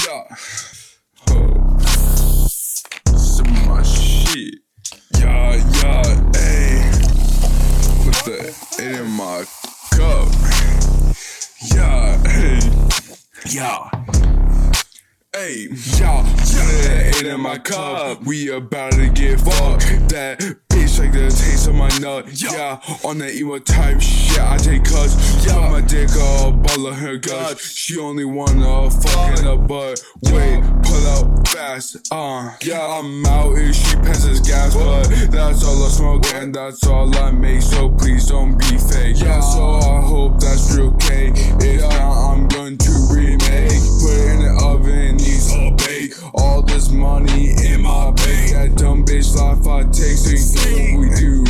Yeah. Oh. Some of my shit. Yeah, ayy. Put the 8 in my cup. Yeah, ayy. Yeah. Hey, y'all, put the 8 in my cup. We about to get fucked. That bitch like the taste of my nut. Yeah, on that emo type shit, I take cuts. Put my dick all of her guts. She only wanna fuck in the butt. Wait, pull out fast. Yeah, I'm out if she passes gas, but that's all I smoke and that's all I make. So please don't be fake. Yeah, so I hope that's real K. If not, I'm going to remake. Put it in the oven. All this money in my bank. That dumb bitch life I take. So you know what we do.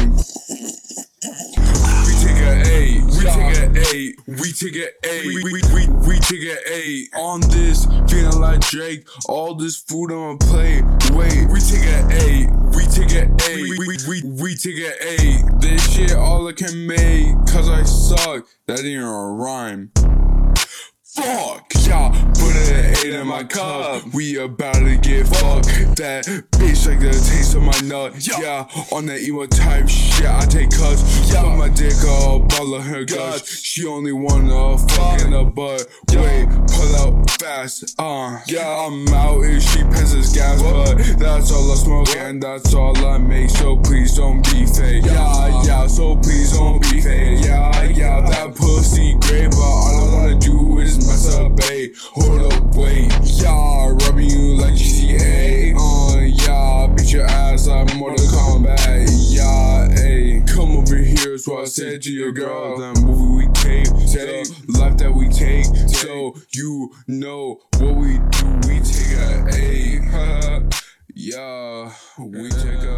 We take an 8. We take an 8. We take an 8. We take an 8. On this, feeling like Drake. All this food on my plate. Wait, we take an 8. We take an 8. We take an 8. This shit all I can make. Cause I suck. That ain't a rhyme. Fuck, y'all, put an 8 in my cup. We about to get fucked. That bitch like the taste of my nut. Yeah, on that emo type shit, I take cuts. Put my dick all of her guts. She only wanna fuck in the butt. Wait, pull out fast. Yeah, I'm out if she passes gas, but that's all I smoke and that's all I make. So please don't be fake. Yeah, so please don't be fake. Yeah, that pussy great, but all I wanna do is mess up, babe. Hold up, wait. Yeah, rubbing you like GTA. Yeah, beat your ass like Mortal Kombat. Yeah, ayy. Come over here is what I said to your girl. That movie we take, the life that we take. So you know what we do. We take a 8. Yeah, we take a